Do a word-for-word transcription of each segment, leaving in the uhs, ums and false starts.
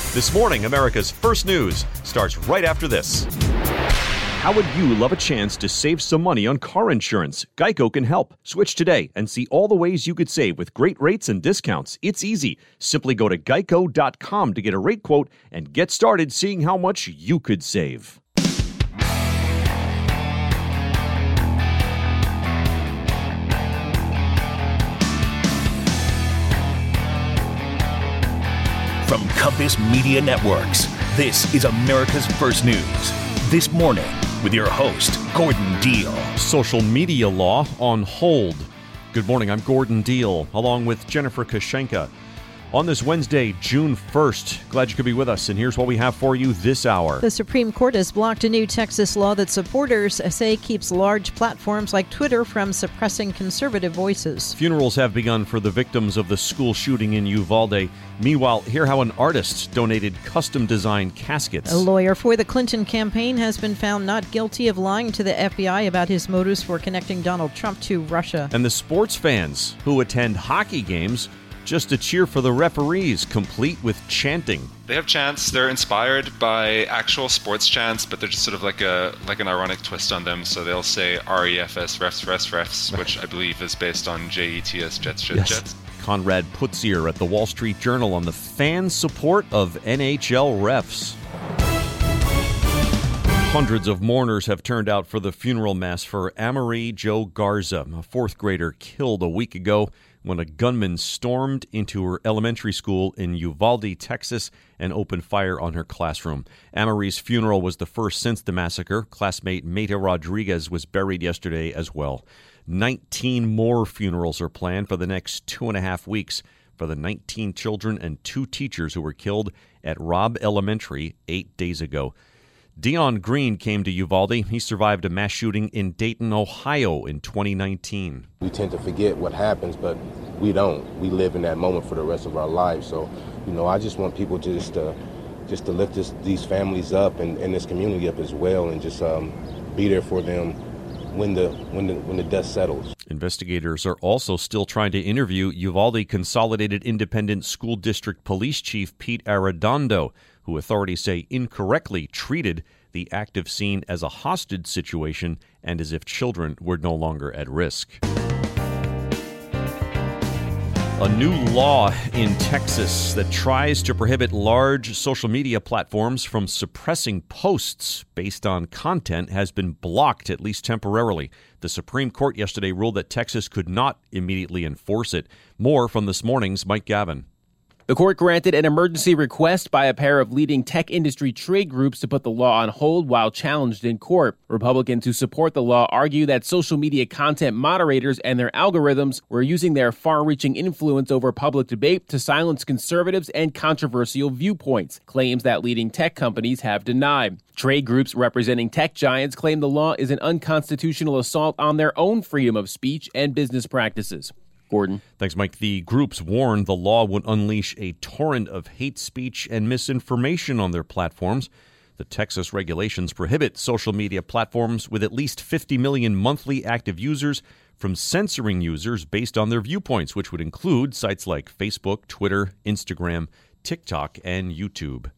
This morning, America's First News starts right after this. How would you love a chance to save some money on car insurance? Geico can help. Switch today and see all the ways you could save with great rates and discounts. It's easy. Simply go to geico dot com to get a rate quote and get started seeing how much you could save. From Compass Media Networks, this is America's First News. This morning, with your host, Gordon Deal. Social media law on hold. Good morning, I'm Gordon Deal, along with Jennifer Kashenka. On this Wednesday, June first, glad you could be with us, and here's what we have for you this hour. The Supreme Court has blocked a new Texas law that supporters say keeps large platforms like Twitter from suppressing conservative voices. Funerals have begun for the victims of the school shooting in Uvalde. Meanwhile, hear how an artist donated custom-designed caskets. A lawyer for the Clinton campaign has been found not guilty of lying to the F B I about his motives for connecting Donald Trump to Russia. And the sports fans who attend hockey games just to cheer for the referees, complete with chanting. They have chants. They're inspired by actual sports chants, but they're just sort of like a like an ironic twist on them. So they'll say R E F S, refs, refs, refs, which I believe is based on J E T S, Jets, Jets, yes. Jets. Conrad Putzier at the Wall Street Journal on the fan support of N H L refs. Hundreds of mourners have turned out for the funeral mass for Amerie Jo Garza, a fourth grader killed a week ago when a gunman stormed into her elementary school in Uvalde, Texas, and opened fire on her classroom. Amerie's funeral was the first since the massacre. Classmate Meta Rodriguez was buried yesterday as well. nineteen more funerals are planned for the next two and a half weeks for the nineteen children and two teachers who were killed at Robb Elementary eight days ago. Dion Green came to Uvalde. He survived a mass shooting in Dayton, Ohio in twenty nineteen. We tend to forget what happens, but we don't. We live in that moment for the rest of our lives. So, you know, I just want people just to, just to lift this, these families up and, and this community up as well, and just um, be there for them when the when the when the dust settles. Investigators are also still trying to interview Uvalde Consolidated Independent School District Police Chief Pete Arredondo, who authorities say incorrectly treated the active scene as a hostage situation and as if children were no longer at risk. A new law in Texas that tries to prohibit large social media platforms from suppressing posts based on content has been blocked, at least temporarily. The Supreme Court yesterday ruled that Texas could not immediately enforce it. More from this morning's Mike Gavin. The court granted an emergency request by a pair of leading tech industry trade groups to put the law on hold while challenged in court. Republicans who support the law argue that social media content moderators and their algorithms were using their far-reaching influence over public debate to silence conservatives and controversial viewpoints, claims that leading tech companies have denied. Trade groups representing tech giants claim the law is an unconstitutional assault on their own freedom of speech and business practices. Gordon. Thanks, Mike. The groups warned the law would unleash a torrent of hate speech and misinformation on their platforms. The Texas regulations prohibit social media platforms with at least fifty million monthly active users from censoring users based on their viewpoints, which would include sites like Facebook, Twitter, Instagram, TikTok, and YouTube.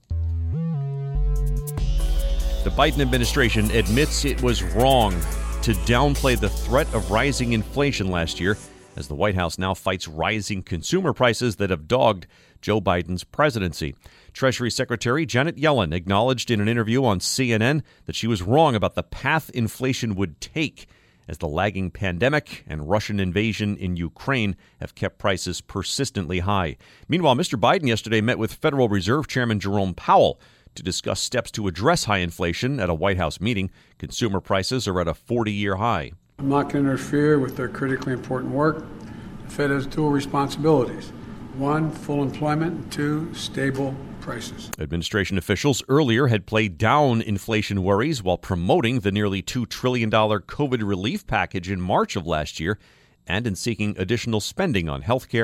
The Biden administration admits it was wrong to downplay the threat of rising inflation last year, as the White House now fights rising consumer prices that have dogged Joe Biden's presidency. Treasury Secretary Janet Yellen acknowledged in an interview on C N N that she was wrong about the path inflation would take, as the lagging pandemic and Russian invasion in Ukraine have kept prices persistently high. Meanwhile, Mister Biden yesterday met with Federal Reserve Chairman Jerome Powell to discuss steps to address high inflation at a White House meeting. Consumer prices are at a forty-year high. I'm not going to interfere with their critically important work. The Fed has dual responsibilities. One, full employment, and two, stable prices. Administration officials earlier had played down inflation worries while promoting the nearly two trillion dollars COVID relief package in March of last year and in seeking additional spending on health care,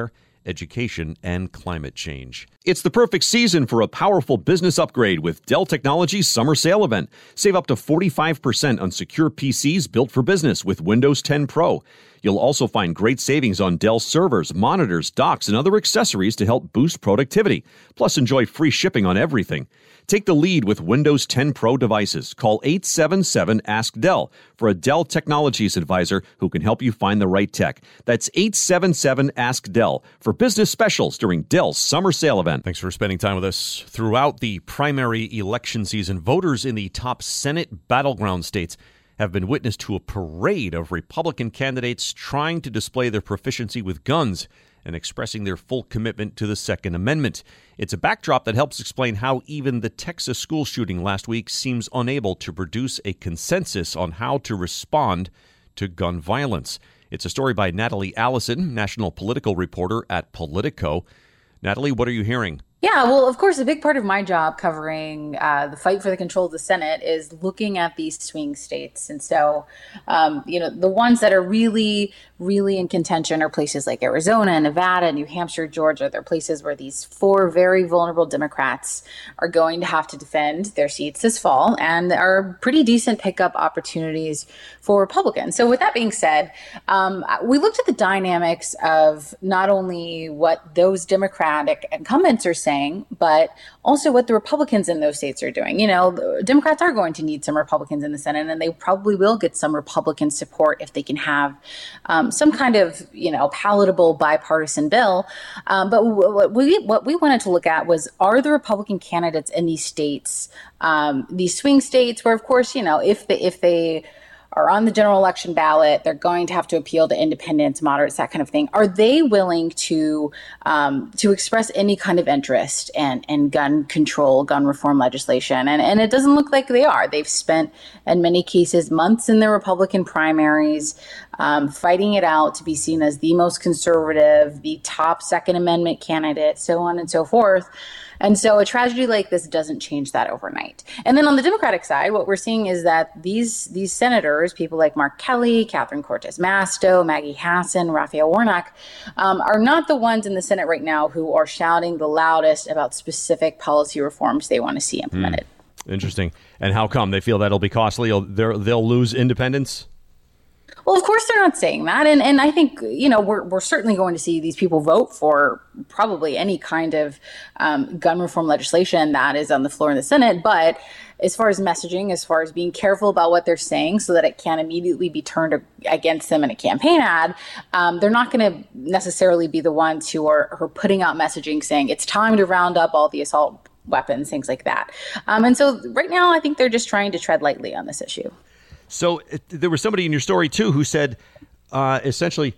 education, and climate change. It's the perfect season for a powerful business upgrade with Dell Technologies Summer Sale Event. Save up to forty-five percent on secure P Cs built for business with Windows ten Pro. You'll also find great savings on Dell servers, monitors, docks, and other accessories to help boost productivity. Plus, enjoy free shipping on everything. Take the lead with Windows ten Pro devices. Call eight seven seven, ask Dell for a Dell Technologies advisor who can help you find the right tech. That's eight seven seven, ask Dell for business specials during Dell's Summer Sale Event. Thanks for spending time with us. Throughout the primary election season, voters in the top Senate battleground states have been witness to a parade of Republican candidates trying to display their proficiency with guns and expressing their full commitment to the Second Amendment. It's a backdrop that helps explain how even the Texas school shooting last week seems unable to produce a consensus on how to respond to gun violence. It's a story by Natalie Allison, national political reporter at Politico. Natalie, what are you hearing? Yeah, well, of course, a big part of my job covering uh, the fight for the control of the Senate is looking at these swing states. And so, um, you know, the ones that are really, really in contention are places like Arizona, Nevada, New Hampshire, Georgia. They're places where these four very vulnerable Democrats are going to have to defend their seats this fall and are pretty decent pickup opportunities for Republicans. So with that being said, um, we looked at the dynamics of not only what those Democratic incumbents are saying, but also what the Republicans in those states are doing. You know, Democrats are going to need some Republicans in the Senate, and they probably will get some Republican support if they can have um, some kind of, you know, palatable bipartisan bill. Um, but what we what we wanted to look at was, are the Republican candidates in these states, um, these swing states, where, of course, you know, if they, if they are on the general election ballot, they're going to have to appeal to independents, moderates, that kind of thing. Are they willing to um, to express any kind of interest in, in gun control, gun reform legislation? And, and it doesn't look like they are. They've spent, in many cases, months in their Republican primaries um, fighting it out to be seen as the most conservative, the top Second Amendment candidate, so on and so forth. And so a tragedy like this doesn't change that overnight. And then on the Democratic side, what we're seeing is that these these senators, people like Mark Kelly, Catherine Cortez Masto, Maggie Hassan, Raphael Warnock, um, are not the ones in the Senate right now who are shouting the loudest about specific policy reforms they want to see implemented. Mm. Interesting. And how come? They feel that'll be costly? They'll, they'll lose independence? Well, of course they're not saying that. And and I think, you know, we're we're certainly going to see these people vote for probably any kind of um, gun reform legislation that is on the floor in the Senate. But as far as messaging, as far as being careful about what they're saying so that it can't immediately be turned against them in a campaign ad, um, they're not going to necessarily be the ones who are, who are putting out messaging saying it's time to round up all the assault weapons, things like that. Um, and so right now, I think they're just trying to tread lightly on this issue. So it, there was somebody in your story, too, who said, uh, essentially,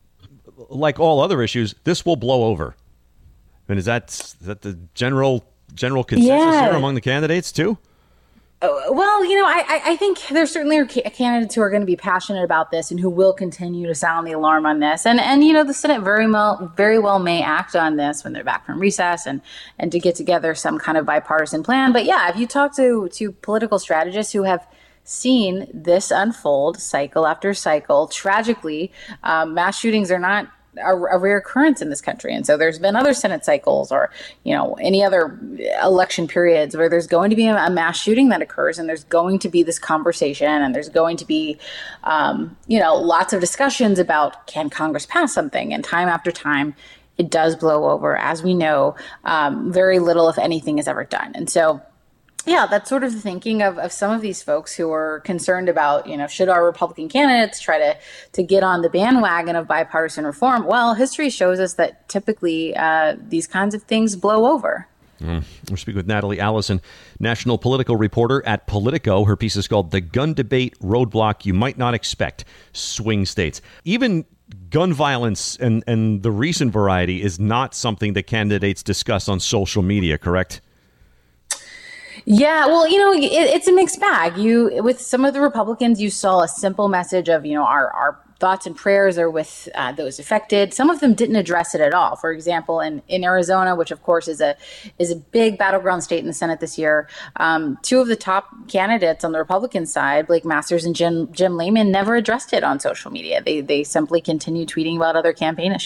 like all other issues, this will blow over. And is that, is that the general general consensus yeah. here among the candidates, too? Oh, well, you know, I, I think there certainly are ca- candidates who are going to be passionate about this and who will continue to sound the alarm on this. And, and you know, the Senate very well, very well may act on this when they're back from recess and, and to get together some kind of bipartisan plan. But yeah, if you talk to, to political strategists who have seen this unfold cycle after cycle, tragically, um, mass shootings are not a, a rare occurrence in this country. And so there's been other Senate cycles or, you know, any other election periods where there's going to be a, a mass shooting that occurs, and there's going to be this conversation, and there's going to be, um, you know, lots of discussions about, can Congress pass something? And time after time, it does blow over. As we know, um, very little, if anything, is ever done. And so yeah, that's sort of the thinking of, of some of these folks who are concerned about, you know, should our Republican candidates try to, to get on the bandwagon of bipartisan reform? Well, history shows us that typically uh, these kinds of things blow over. Mm. We're speaking with Natalie Allison, national political reporter at Politico. Her piece is called The Gun Debate Roadblock You Might Not Expect, Swing States. Even gun violence and, and the recent variety is not something that candidates discuss on social media, correct? Yeah, well, you know, it, it's a mixed bag. You, with some of the Republicans, you saw a simple message of, you know, our, our thoughts and prayers are with uh, those affected. Some of them didn't address it at all. For example, in, in Arizona, which of course is a is a big battleground state in the Senate this year, um, two of the top candidates on the Republican side, Blake Masters and Jim Jim Layman, never addressed it on social media. They they simply continue tweeting about other campaign issues.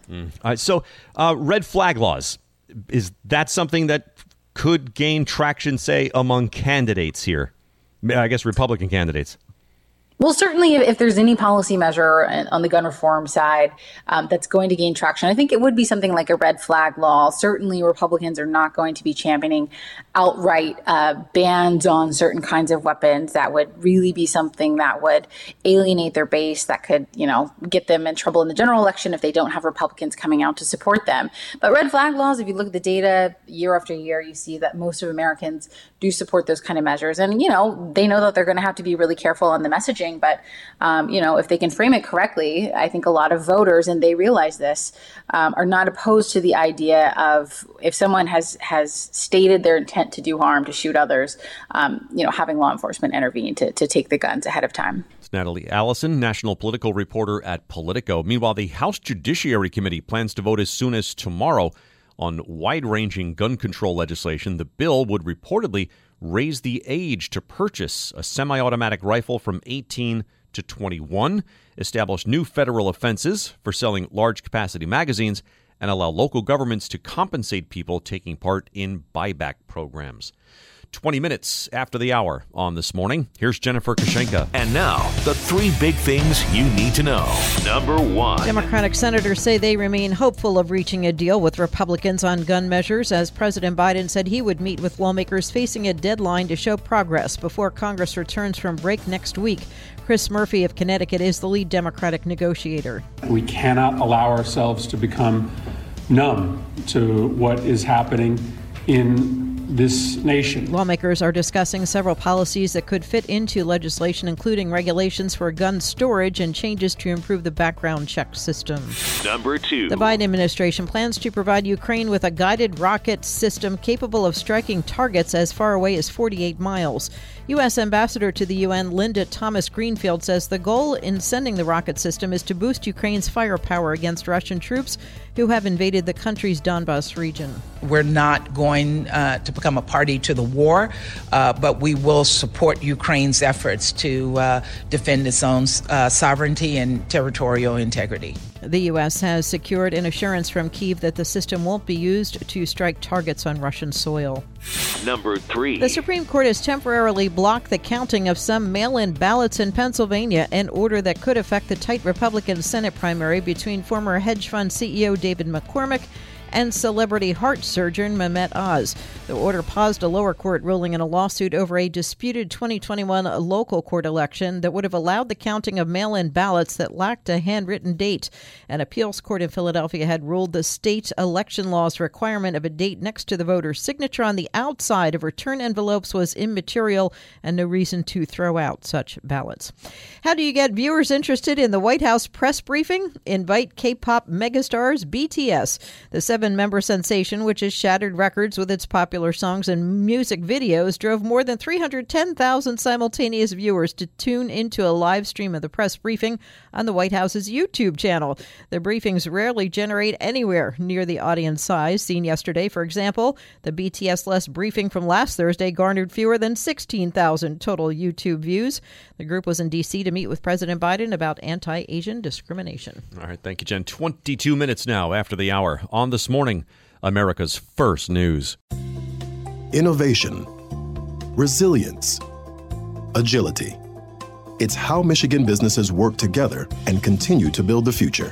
Mm. All right, so uh, red flag laws, is that something that could gain traction, say, among candidates here? I guess Republican candidates. Well, certainly if there's any policy measure on the gun reform side um, that's going to gain traction, I think it would be something like a red flag law. Certainly Republicans are not going to be championing outright uh, bans on certain kinds of weapons. That would really be something that would alienate their base, that could, you know, get them in trouble in the general election if they don't have Republicans coming out to support them. But red flag laws, if you look at the data year after year, you see that most of Americans do support those kind of measures. And, you know, they know that they're going to have to be really careful on the messaging. But, um, you know, if they can frame it correctly, I think a lot of voters, and they realize this, um, are not opposed to the idea of if someone has has stated their intent to do harm, to shoot others, um, you know, having law enforcement intervene to, to take the guns ahead of time. It's Natalie Allison, national political reporter at Politico. Meanwhile, the House Judiciary Committee plans to vote as soon as tomorrow on wide-ranging gun control legislation. The bill would reportedly raise the age to purchase a semi-automatic rifle from eighteen to twenty-one, establish new federal offenses for selling large-capacity magazines, and allow local governments to compensate people taking part in buyback programs. twenty minutes after the hour on This Morning, here's Jennifer Kushenka. And now, the three big things you need to know. Number one. Democratic senators say they remain hopeful of reaching a deal with Republicans on gun measures, as President Biden said he would meet with lawmakers facing a deadline to show progress before Congress returns from break next week. Chris Murphy of Connecticut is the lead Democratic negotiator. We cannot allow ourselves to become numb to what is happening in this nation. Lawmakers are discussing several policies that could fit into legislation, including regulations for gun storage and changes to improve the background check system. Number two. The Biden administration plans to provide Ukraine with a guided rocket system capable of striking targets as far away as forty-eight miles. U S Ambassador to the U N Linda Thomas-Greenfield says the goal in sending the rocket system is to boost Ukraine's firepower against Russian troops who have invaded the country's Donbas region. We're not going uh, to become a party to the war, uh, but we will support Ukraine's efforts to uh, defend its own uh, sovereignty and territorial integrity. The U S has secured an assurance from Kyiv that the system won't be used to strike targets on Russian soil. Number three. The Supreme Court has temporarily blocked the counting of some mail-in ballots in Pennsylvania, an order that could affect the tight Republican Senate primary between former hedge fund C E O David McCormick and celebrity heart surgeon Mehmet Oz. The order paused a lower court ruling in a lawsuit over a disputed twenty twenty-one local court election that would have allowed the counting of mail-in ballots that lacked a handwritten date. An appeals court in Philadelphia had ruled the state election law's requirement of a date next to the voter's signature on the outside of return envelopes was immaterial and no reason to throw out such ballots. How do you get viewers interested in the White House press briefing? Invite K-pop megastars B T S. The seven-member sensation, which has shattered records with its popular songs and music videos, drove more than three hundred ten thousand simultaneous viewers to tune into a live stream of the press briefing on the White House's YouTube channel. The briefings rarely generate anywhere near the audience size seen yesterday. For example, the B T S-less briefing from last Thursday garnered fewer than sixteen thousand total YouTube views. The group was in D C to meet with President Biden about anti-Asian discrimination. All right, thank you, Jen. twenty-two minutes now after the hour on This Morning, America's First News. Innovation, resilience, agility. It's how Michigan businesses work together and continue to build the future.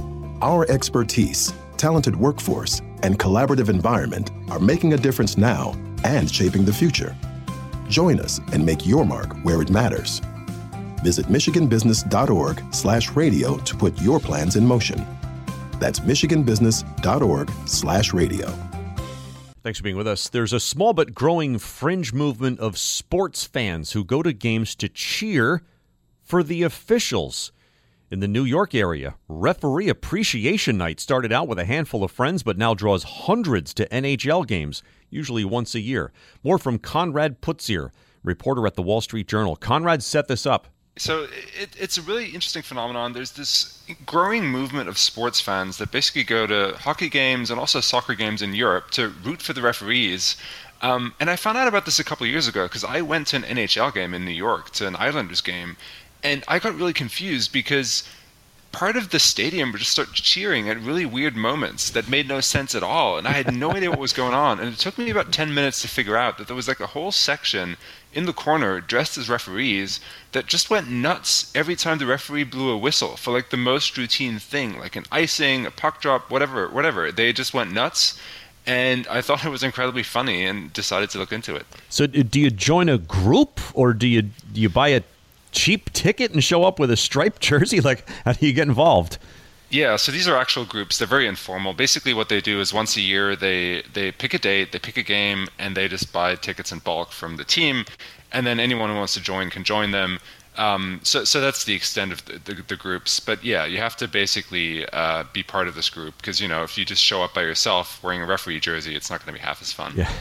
Our expertise, talented workforce, and collaborative environment are making a difference now and shaping the future. Join us and make your mark where it matters. Visit michiganbusiness.org slash radio to put your plans in motion. That's michiganbusiness.org slash radio. Thanks for being with us. There's a small but growing fringe movement of sports fans who go to games to cheer for the officials. In the New York area, Referee Appreciation Night started out with a handful of friends, but now draws hundreds to N H L games, usually once a year. More from Conrad Putzier, reporter at the Wall Street Journal. Conrad set this up. So it, it's a really interesting phenomenon. There's this growing movement of sports fans that basically go to hockey games and also soccer games in Europe to root for the referees. Um, and I found out about this a couple of years ago because I went to an N H L game in New York, to an Islanders game, and I got really confused because part of the stadium would just start cheering at really weird moments that made no sense at all. And I had no idea what was going on. And it took me about ten minutes to figure out that there was like a whole section in the corner dressed as referees that just went nuts every time the referee blew a whistle for like the most routine thing, like an icing, a puck drop, whatever, whatever. They just went nuts. And I thought it was incredibly funny and decided to look into it. So do you join a group, or do you do you buy a cheap ticket and show up with a striped jersey? Like, how do you get involved? Yeah, so these are actual groups. They're very informal. Basically what they do is once a year they, they pick a date, they pick a game, and they just buy tickets in bulk from the team. And then anyone who wants to join can join them. Um, so, so that's the extent of the, the, the groups. But yeah, you have to basically uh, be part of this group because, you know, if you just show up by yourself wearing a referee jersey, it's not going to be half as fun. Yeah.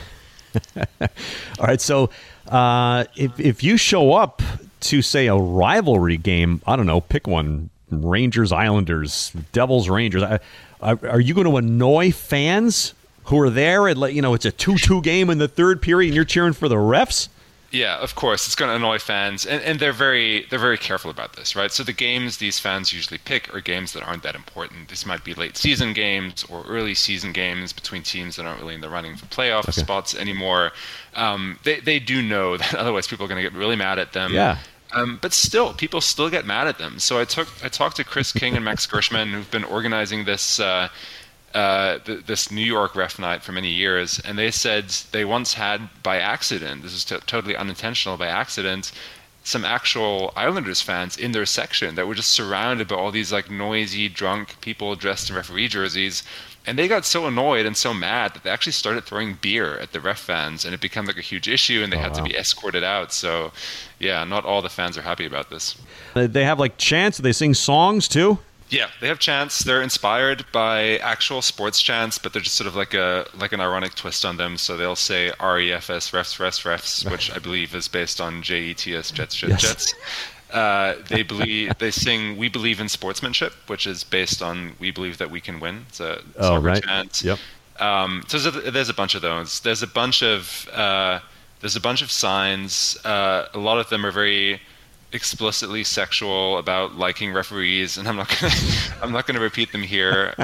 All right. So uh, if if you show up to, say, a rivalry game, I don't know, pick one, Rangers, Islanders, Devils, Rangers, I, I, are you going to annoy fans who are there and, you know, it's a two two game in the third period and you're cheering for the refs? Yeah, of course, it's going to annoy fans, and, and they're very they're very careful about this, right? So the games these fans usually pick are games that aren't that important. These might be late season games or early season games between teams that aren't really in the running for playoff okay. spots anymore. Um, they they do know that otherwise people are going to get really mad at them. Yeah. Um, but still, people still get mad at them. So I took I talked to Chris King and Max Gershman, who've been organizing this. Uh, Uh, th- this New York ref night for many years, and they said they once had by accident, this is t- totally unintentional, by accident, some actual Islanders fans in their section that were just surrounded by all these like noisy, drunk people dressed in referee jerseys, and they got so annoyed and so mad that they actually started throwing beer at the ref fans, and it became like a huge issue, and they oh, had wow. to be escorted out. So, yeah, not all the fans are happy about this. They have like chants, they sing songs too? Yeah, they have chants. They're inspired by actual sports chants, but they're just sort of like a like an ironic twist on them. So they'll say R E F S, refs, refs, refs, which I believe is based on J E T S, Jets, Jets, yes. Jets. Uh, they believe they sing "We Believe in Sportsmanship," which is based on "We Believe That We Can Win." It's a oh, soccer right. chant. Yep. Um, so there's a, there's a bunch of those. There's a bunch of uh, there's a bunch of signs. Uh, a lot of them are very explicitly sexual about liking referees, and I'm not gonna I'm not gonna repeat them here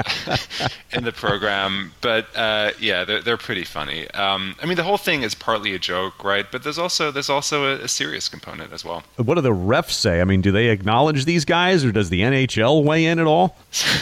in the program, but uh, yeah, they're they're pretty funny. Um, I mean, the whole thing is partly a joke, right? But there's also there's also a, a serious component as well. What do the refs say? I mean, do they acknowledge these guys, or does the N H L weigh in at all?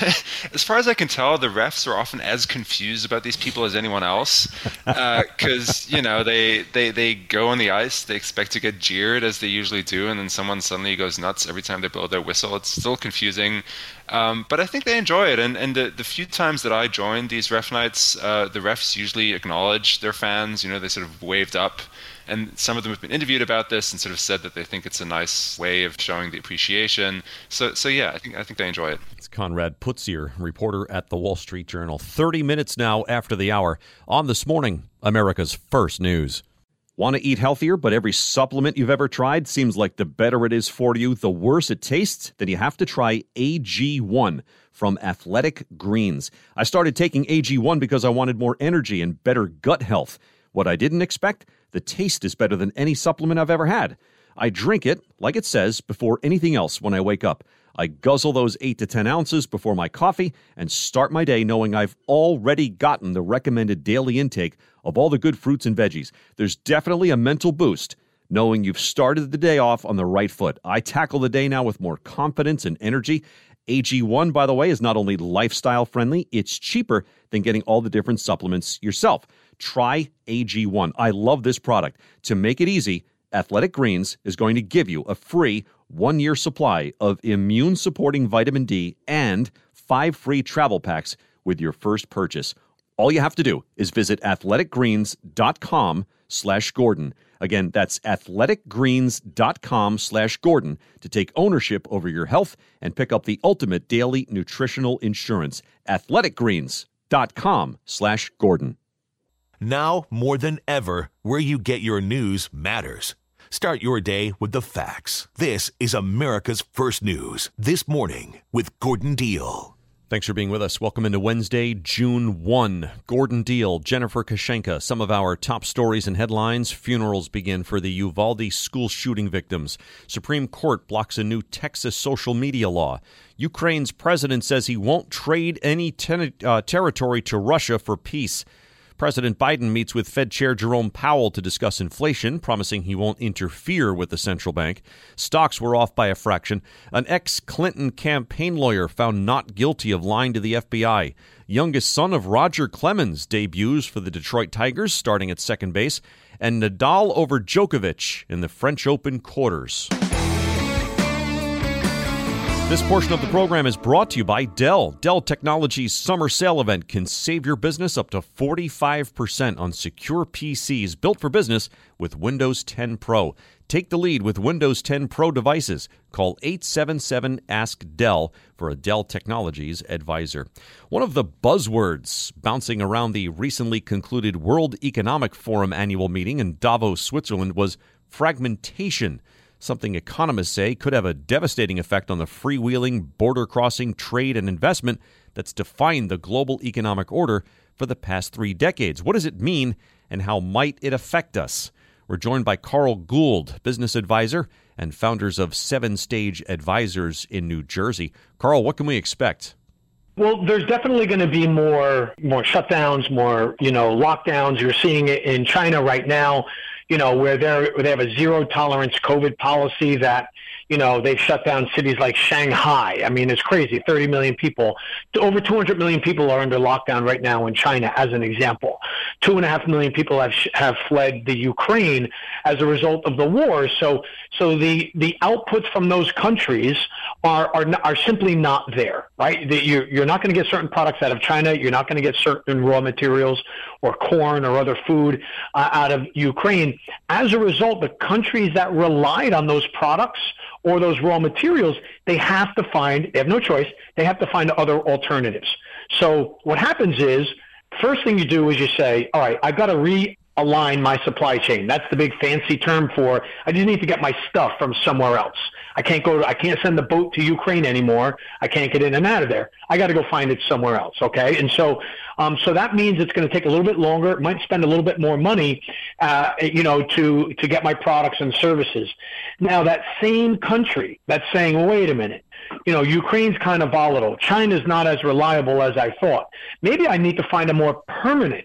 As far as I can tell, the refs are often as confused about these people as anyone else, because uh, you know they, they they go on the ice, they expect to get jeered as they usually do, and then someone suddenly goes nuts every time they blow their whistle. It's still confusing, um, but I think they enjoy it. And, and the, the few times that I joined these ref nights, uh, the refs usually acknowledge their fans. You know, they sort of waved up, and some of them have been interviewed about this and sort of said that they think it's a nice way of showing the appreciation. So, so yeah, I think I think they enjoy it. It's Conrad Putzier, reporter at the Wall Street Journal. thirty minutes now after the hour on This Morning, America's First News. Want to eat healthier, but every supplement you've ever tried seems like the better it is for you, the worse it tastes? Then you have to try A G one from Athletic Greens. I started taking A G one because I wanted more energy and better gut health. What I didn't expect? The taste is better than any supplement I've ever had. I drink it, like it says, before anything else when I wake up. I guzzle those eight to ten ounces before my coffee and start my day knowing I've already gotten the recommended daily intake of all the good fruits and veggies. There's definitely a mental boost knowing you've started the day off on the right foot. I tackle the day now with more confidence and energy. A G one, by the way, is not only lifestyle friendly, it's cheaper than getting all the different supplements yourself. Try A G one. I love this product. To make it easy, Athletic Greens is going to give you a free one-year supply of immune-supporting vitamin D and five free travel packs with your first purchase. All you have to do is visit athleticgreens.com slash Gordon. Again, that's athleticgreens.com slash Gordon to take ownership over your health and pick up the ultimate daily nutritional insurance. athleticgreens.com slash Gordon. Now, more than ever, where you get your news matters. Start your day with the facts. This is America's First News. This Morning with Gordon Deal. Thanks for being with us. Welcome into Wednesday, June first. Gordon Deal, Jennifer Kashenka, some of our top stories and headlines. Funerals begin for the Uvalde school shooting victims. Supreme Court blocks a new Texas social media law. Ukraine's president says he won't trade any ten- uh, territory to Russia for peace. President Biden meets with Fed Chair Jerome Powell to discuss inflation, promising he won't interfere with the central bank. Stocks were off by a fraction. An ex-Clinton campaign lawyer found not guilty of lying to the F B I. Youngest son of Roger Clemens debuts for the Detroit Tigers, starting at second base. And Nadal over Djokovic in the French Open quarters. This portion of the program is brought to you by Dell. Dell Technologies' summer sale event can save your business up to forty-five percent on secure P Cs built for business with Windows ten Pro. Take the lead with Windows ten Pro devices. Call eight seven seven, ask Dell for a Dell Technologies advisor. One of the buzzwords bouncing around the recently concluded World Economic Forum annual meeting in Davos, Switzerland was fragmentation. Something economists say could have a devastating effect on the freewheeling, border-crossing trade and investment that's defined the global economic order for the past three decades. What does it mean, and how might it affect us? We're joined by Carl Gould, business advisor and founders of Seven Stage Advisors in New Jersey. Carl, what can we expect? Well, there's definitely going to be more more shutdowns, more, you know, lockdowns. You're seeing it in China right now, you know, where they're where they have a zero tolerance COVID policy that, you know, they've shut down cities like Shanghai. I mean, it's crazy. thirty million people, over two hundred million people are under lockdown right now in China, as an example. Two and a half million people have have fled the Ukraine as a result of the war. So, so the the outputs from those countries are are are simply not there, right? The, you're you're not going to get certain products out of China. You're not going to get certain raw materials or corn or other food uh, out of Ukraine. As a result, the countries that relied on those products or those raw materials, they have to find, they have no choice, they have to find other alternatives. So what happens is, first thing you do is you say, all right, I've got to realign my supply chain. That's the big fancy term for, I just need to get my stuff from somewhere else. I can't go, to, I can't send the boat to Ukraine anymore. I can't get in and out of there. I got to go find it somewhere else, okay? And so, um, so that means it's going to take a little bit longer. It might spend a little bit more money, uh, you know, to to get my products and services. Now, that same country that's saying, well, wait a minute, you know, Ukraine's kind of volatile. China's not as reliable as I thought. Maybe I need to find a more permanent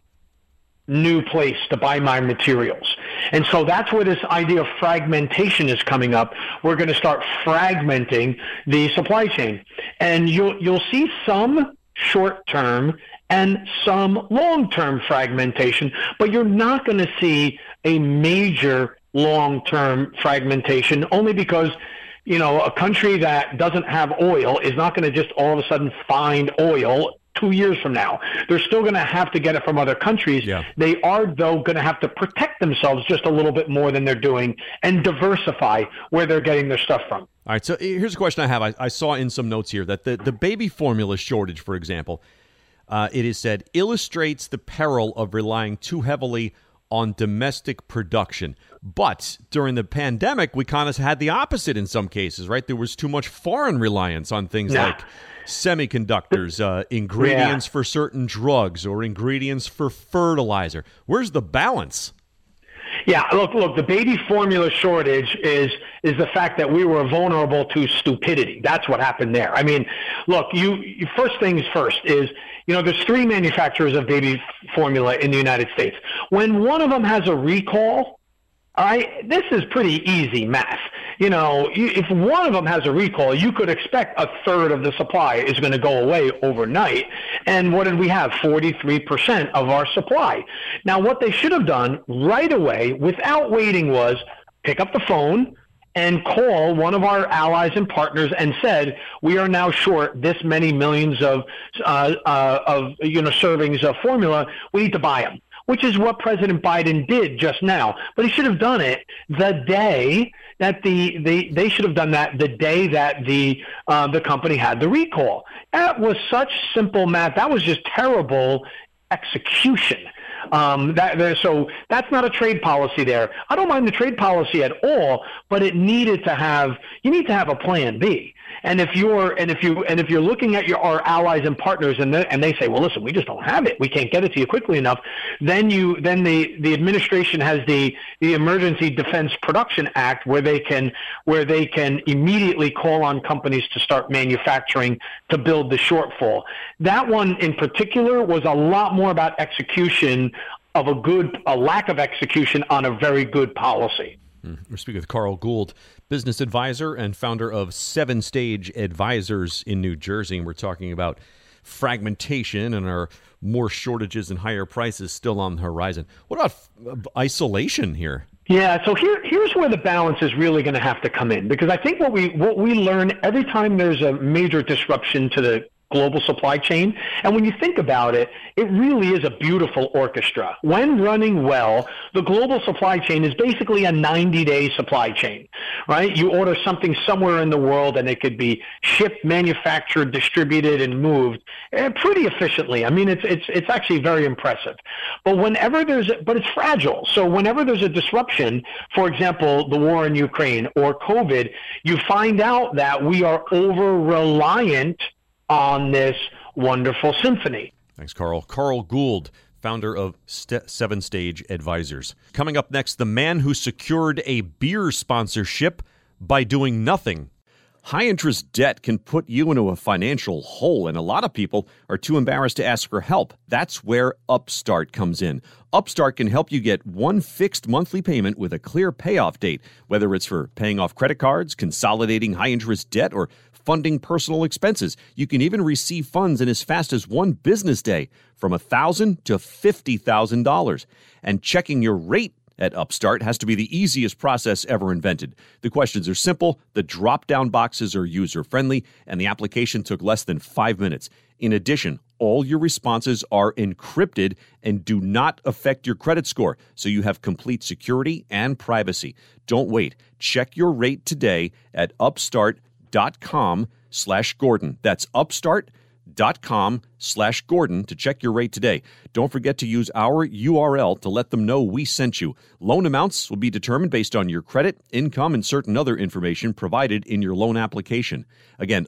new place to buy my materials. And so that's where this idea of fragmentation is coming up. We're going to start fragmenting the supply chain. And you'll you'll see some short-term and some long-term fragmentation, but you're not going to see a major long-term fragmentation, only because, you know, a country that doesn't have oil is not going to just all of a sudden find oil two years from now. They're still going to have to get it from other countries. Yeah. They are, though, going to have to protect themselves just a little bit more than they're doing and diversify where they're getting their stuff from. All right, so here's a question I have. I, I saw in some notes here that the, the baby formula shortage, for example, uh, it is said, illustrates the peril of relying too heavily on domestic production. But during the pandemic, we kind of had the opposite in some cases, right? There was too much foreign reliance on things nah. like semiconductors, uh, ingredients yeah. for certain drugs, or ingredients for fertilizer. Where's the balance? Yeah, look, look, the baby formula shortage is is the fact that we were vulnerable to stupidity. That's what happened there. I mean, look, you, you first things first is, you know, there's three manufacturers of baby formula in the United States. When one of them has a recall, all right, this is pretty easy math. You know, if one of them has a recall, you could expect a third of the supply is going to go away overnight. And what did we have? forty-three percent of our supply. Now, what they should have done right away, without waiting, was pick up the phone and call one of our allies and partners and said, we are now short this many millions of, uh, uh, of you know, servings of formula. We need to buy them, which is what President Biden did just now. But he should have done it the day that the, the they should have done that the day that the uh, the company had the recall. That was such simple math. That was just terrible execution. Um, that, so that's not a trade policy there. I don't mind the trade policy at all, but it needed to have, you need to have a plan B. And if you're and if you and if you're looking at your our allies and partners, and they, and they say, well, listen, we just don't have it, we can't get it to you quickly enough, then you then the the administration has the the Emergency Defense Production Act, where they can where they can immediately call on companies to start manufacturing to build the shortfall. That one in particular was a lot more about execution of a good a lack of execution on a very good policy. We're speaking with Carl Gould, business advisor and founder of Seven Stage Advisors in New Jersey. And we're talking about fragmentation and our more shortages and higher prices still on the horizon. What about isolation here? Yeah, so here, here's where the balance is really going to have to come in, because I think what we what we learn every time there's a major disruption to the global supply chain. And when you think about it, it really is a beautiful orchestra. When running well, the global supply chain is basically a ninety-day supply chain, right? You order something somewhere in the world and it could be shipped, manufactured, distributed, and moved pretty efficiently. I mean, it's it's it's actually very impressive. But whenever there's a, but it's fragile. So whenever there's a disruption, for example, the war in Ukraine or COVID, you find out that we are over-reliant on this wonderful symphony. Thanks, Carl. Carl Gould, founder of St- Seven Stage Advisors. Coming up next, the man who secured a beer sponsorship by doing nothing. High-interest debt can put you into a financial hole, and a lot of people are too embarrassed to ask for help. That's where Upstart comes in. Upstart can help you get one fixed monthly payment with a clear payoff date, whether it's for paying off credit cards, consolidating high-interest debt, or funding personal expenses. You can even receive funds in as fast as one business day, from one thousand dollars to fifty thousand dollars. And checking your rate at Upstart has to be the easiest process ever invented. The questions are simple, the drop-down boxes are user-friendly, and the application took less than five minutes. In addition, all your responses are encrypted and do not affect your credit score, so you have complete security and privacy. Don't wait. Check your rate today at upstart.com slash Gordon. That's upstart.com slash Gordon to check your rate today. Don't forget to use our U R L to let them know we sent you. Loan amounts will be determined based on your credit, income, and certain other information provided in your loan application. Again,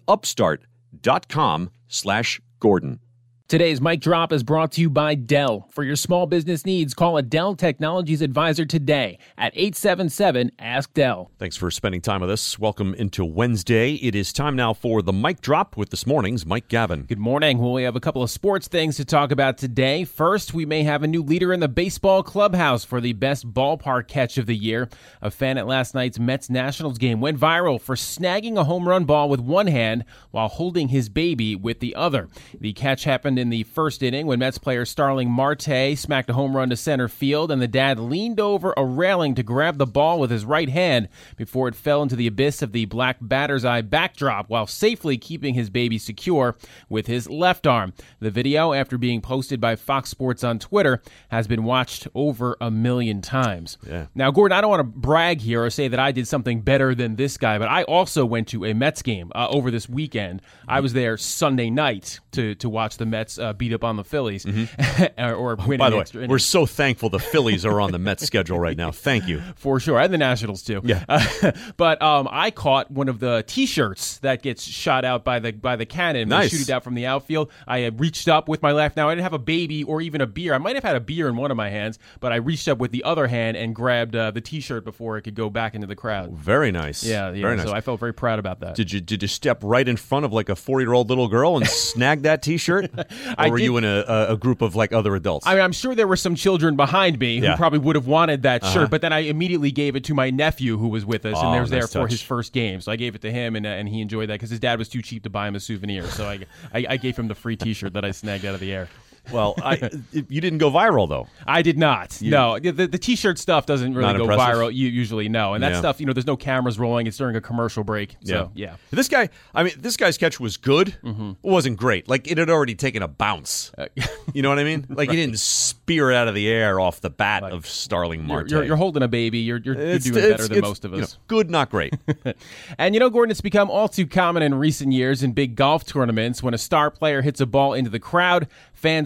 upstart.com slash Gordon. Today's Mic Drop is brought to you by Dell. For your small business needs, call a Dell Technologies advisor today at eight seven seven, ask Dell. Thanks for spending time with us. Welcome into Wednesday. It is time now for the Mic Drop with this morning's Mike Gavin. Good morning. Well, we have a couple of sports things to talk about today. First, we may have a new leader in the baseball clubhouse for the best ballpark catch of the year. A fan at last night's Mets-Nationals game went viral for snagging a home run ball with one hand while holding his baby with the other. The catch happened in the first inning when Mets player Starling Marte smacked a home run to center field, and the dad leaned over a railing to grab the ball with his right hand before it fell into the abyss of the black batter's eye backdrop while safely keeping his baby secure with his left arm. The video, after being posted by Fox Sports on Twitter, has been watched over a million times. Yeah. Now, Gordon, I don't want to brag here or say that I did something better than this guy, but I also went to a Mets game uh, over this weekend. I was there Sunday night to, to watch the Mets uh, beat up on the Phillies. Mm-hmm. or, or win By the way, extra we're so thankful the Phillies are on the Mets schedule right now. Thank you. For sure. And the Nationals, too. Yeah. Uh, but um, I caught one of the T-shirts that gets shot out by the by the cannon. Nice. They shoot it out from the outfield. I had reached up with my left. Now, I didn't have a baby or even a beer. I might have had a beer in one of my hands, but I reached up with the other hand and grabbed uh, the T-shirt before it could go back into the crowd. Very nice. Yeah, yeah. Very nice. So I felt very proud about that. Did you did you step right in front of like a four-year-old little girl and snag that T-shirt? Or I were did, you in a, a group of like other adults? I mean, I'm sure there were some children behind me yeah. who probably would have wanted that uh-huh. shirt, but then I immediately gave it to my nephew who was with us, oh, and there's nice there for touch. his first game. So I gave it to him, and uh, and he enjoyed that because his dad was too cheap to buy him a souvenir. So I, I, I gave him the free T-shirt that I snagged out of the air. Well, I, you didn't go viral, though. I did not. You, no, the, the T-shirt stuff doesn't really not go impressive? viral. You usually no, and that yeah. stuff, you know, there's no cameras rolling. It's during a commercial break. So yeah, yeah. This guy, I mean, this guy's catch was good. Mm-hmm. It wasn't great. Like it had already taken a bounce. Uh, you know what I mean? Like right. he didn't spear it out of the air off the bat like, of Starling Marte. You're, you're, you're holding a baby. You're you're, you're doing it's, better than it's, most of us. You know, good, not great. And you know, Gordon, it's become all too common in recent years in big golf tournaments when a star player hits a ball into the crowd. Fans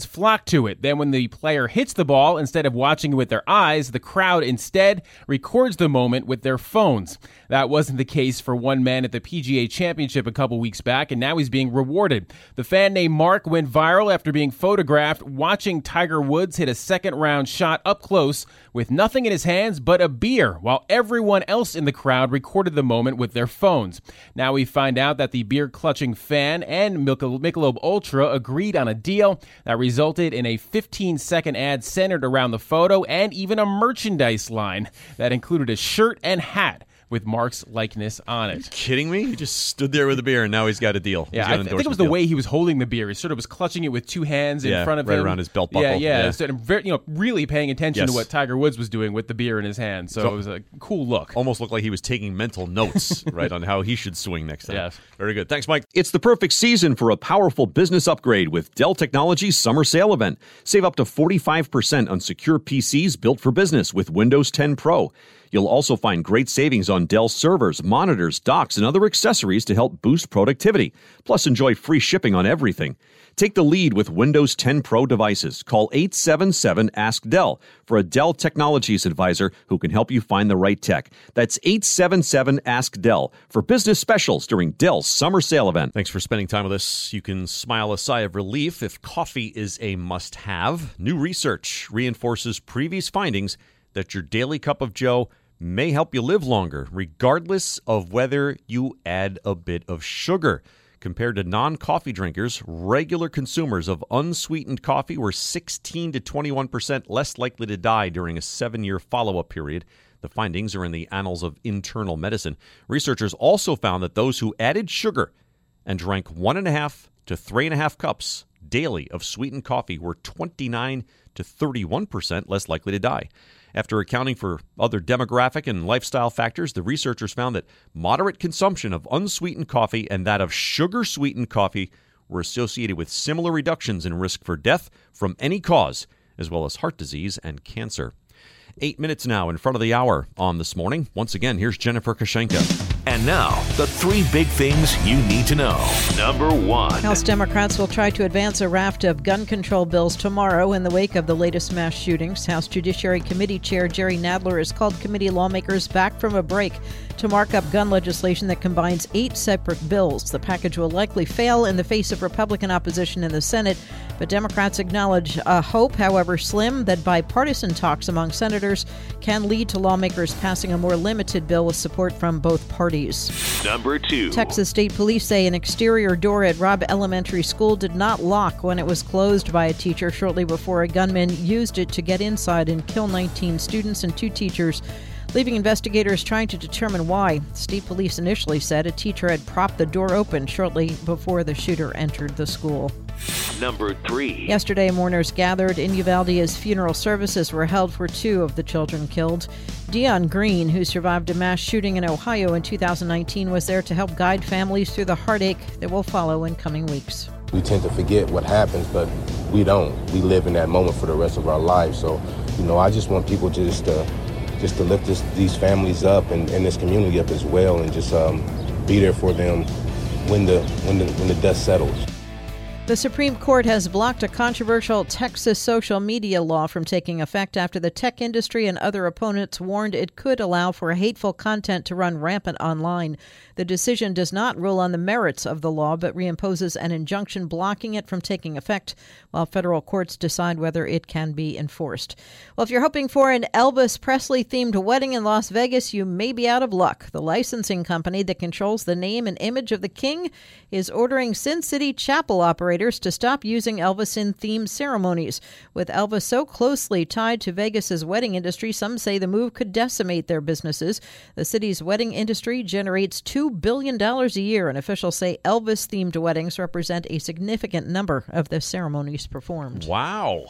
flock to it. Then when the player hits the ball, instead of watching it with their eyes, the crowd instead records the moment with their phones. That wasn't the case for one man at the P G A Championship a couple weeks back, and now he's being rewarded. The fan named Mark went viral after being photographed watching Tiger Woods hit a second-round shot up close with nothing in his hands but a beer, while everyone else in the crowd recorded the moment with their phones. Now we find out that the beer-clutching fan and Michelob Ultra agreed on a deal that resulted in a fifteen-second ad centered around the photo and even a merchandise line that included a shirt and hat with Mark's likeness on it. Are you kidding me? He just stood there with a beer and now he's got a deal. Yeah, I, th- I think it was the deal. way he was holding the beer. He sort of was clutching it with two hands in yeah, front of right him. around his belt buckle. Yeah, yeah. yeah. So, very, you know, really paying attention yes. to what Tiger Woods was doing with the beer in his hand. So, so it was a cool look. Almost looked like he was taking mental notes, right, on how he should swing next time. Yes. Very good. Thanks, Mike. It's the perfect season for a powerful business upgrade with Dell Technologies Summer Sale Event. Save up to forty-five percent on secure P Cs built for business with Windows ten Pro. You'll also find great savings on Dell servers, monitors, docks, and other accessories to help boost productivity. Plus, enjoy free shipping on everything. Take the lead with Windows ten Pro devices. Call eight seven seven, ask Dell for a Dell Technologies advisor who can help you find the right tech. That's eight seven seven, ask Dell for business specials during Dell's Summer Sale Event. Thanks for spending time with us. You can smile a sigh of relief if coffee is a must-have. New research reinforces previous findings that your daily cup of Joe may help you live longer, regardless of whether you add a bit of sugar. Compared to non-coffee drinkers, regular consumers of unsweetened coffee were sixteen to twenty-one percent less likely to die during a seven-year follow-up period. The findings are in the Annals of Internal Medicine. Researchers also found that those who added sugar and drank one and a half to three and a half cups daily of sweetened coffee were twenty-nine to thirty-one percent less likely to die. After accounting for other demographic and lifestyle factors, the researchers found that moderate consumption of unsweetened coffee and that of sugar-sweetened coffee were associated with similar reductions in risk for death from any cause, as well as heart disease and cancer. Eight minutes now in front of the hour on This Morning. Once again, here's Jennifer Kashenka. And now, the three big things you need to know. Number one. House Democrats will try to advance a raft of gun control bills tomorrow in the wake of the latest mass shootings. House Judiciary Committee Chair Jerry Nadler has called committee lawmakers back from a break to mark up gun legislation that combines eight separate bills. The package will likely fail in the face of Republican opposition in the Senate, but Democrats acknowledge a hope, however slim, that bipartisan talks among senators can lead to lawmakers passing a more limited bill with support from both parties. Number two. Texas State Police say an exterior door at Robb Elementary School did not lock when it was closed by a teacher shortly before a gunman used it to get inside and kill nineteen students and two teachers, leaving investigators trying to determine why. State Police initially said a teacher had propped the door open shortly before the shooter entered the school. Number three. Yesterday, mourners gathered in Uvalde as funeral services were held for two of the children killed. Dion Green, who survived a mass shooting in Ohio in two thousand nineteen, was there to help guide families through the heartache that will follow in coming weeks. We tend to forget what happens, but we don't. We live in that moment for the rest of our lives. So, you know, I just want people just to just to lift this, these families up and, and this community up as well, and just um, be there for them when the when the when the dust settles. The Supreme Court has blocked a controversial Texas social media law from taking effect after the tech industry and other opponents warned it could allow for hateful content to run rampant online. The decision does not rule on the merits of the law, but reimposes an injunction blocking it from taking effect, while federal courts decide whether it can be enforced. Well, if you're hoping for an Elvis Presley-themed wedding in Las Vegas, you may be out of luck. The licensing company that controls the name and image of the king is ordering Sin City Chapel operators to stop using Elvis in themed ceremonies. With Elvis so closely tied to Vegas's wedding industry, some say the move could decimate their businesses. The city's wedding industry generates two billion dollars a year, and officials say Elvis-themed weddings represent a significant number of the ceremonies performed. Wow.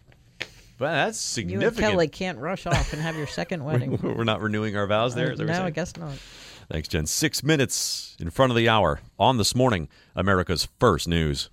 Well, that's significant. You and Kelly can't rush off and have your second wedding. We're not renewing our vows there? Uh, no, I guess not. Thanks, Jen. Six minutes in front of the hour on This Morning, America's First News.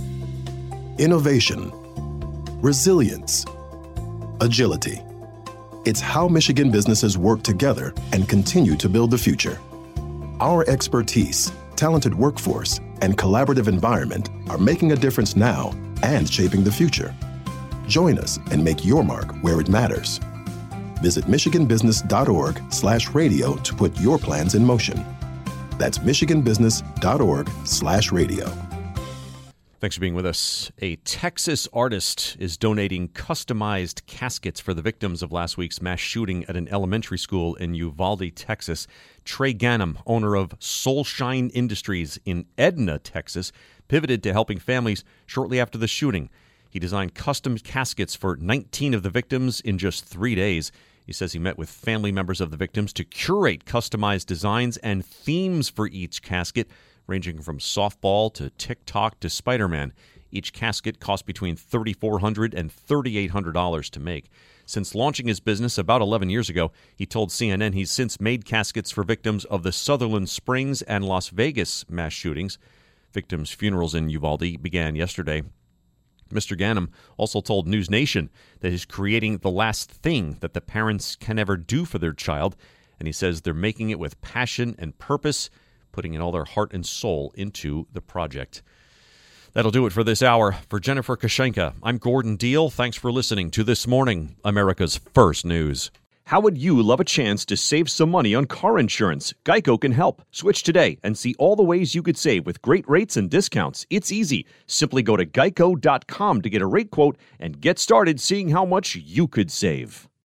Innovation, resilience, agility. It's how Michigan businesses work together and continue to build the future. Our expertise, talented workforce, and collaborative environment are making a difference now and shaping the future. Join us and make your mark where it matters. Visit michiganbusiness.org slash radio to put your plans in motion. That's michiganbusiness.org slash radio. Thanks for being with us. A Texas artist is donating customized caskets for the victims of last week's mass shooting at an elementary school in Uvalde, Texas. Trey Ganem, owner of Soulshine Industries in Edna, Texas, pivoted to helping families shortly after the shooting. He designed custom caskets for nineteen of the victims in just three days. He says he met with family members of the victims to curate customized designs and themes for each casket, ranging from softball to TikTok to Spider-Man. Each casket cost between three thousand four hundred dollars and three thousand eight hundred dollars to make. Since launching his business about eleven years ago, he told C N N he's since made caskets for victims of the Sutherland Springs and Las Vegas mass shootings. Victims' funerals in Uvalde began yesterday. Mister Ganem also told News Nation that he's creating the last thing that the parents can ever do for their child, and he says they're making it with passion and purpose, putting in all their heart and soul into the project. That'll do it for this hour. For Jennifer Kashenka, I'm Gordon Deal. Thanks for listening to This Morning, America's First News. How would you love a chance to save some money on car insurance? Geico can help. Switch today and see all the ways you could save with great rates and discounts. It's easy. Simply go to geico dot com to get a rate quote and get started seeing how much you could save.